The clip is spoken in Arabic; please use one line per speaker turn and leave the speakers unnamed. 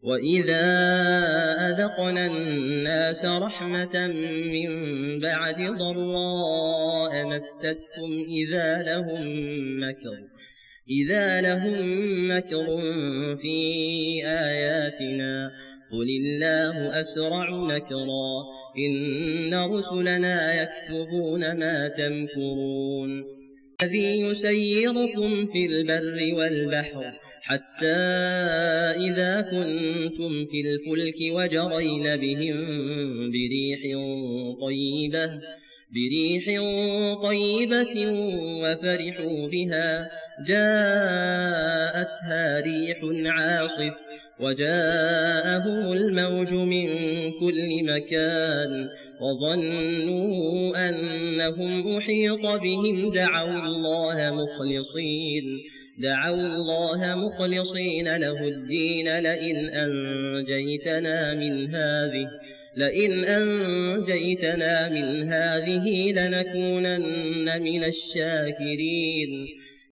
وإذا أذقنا الناس رحمة من بعد ضراء مستهم إذا لهم مكر في آياتنا قل الله أسرع مكرا إن رسلنا يكتبون ما تمكرون الذي يسيركم في البر والبحر حتى إذا كنتم في الفلك وجرين بهم بريح طيبة وفرحوا بها جاءتها ريح عاصف وجاءهم الموج من كل مكان وظنوا أنهم أحيط بهم دعوا الله مخلصين له الدين لئن أنجيتنا من هذه لنكونن من الشاكرين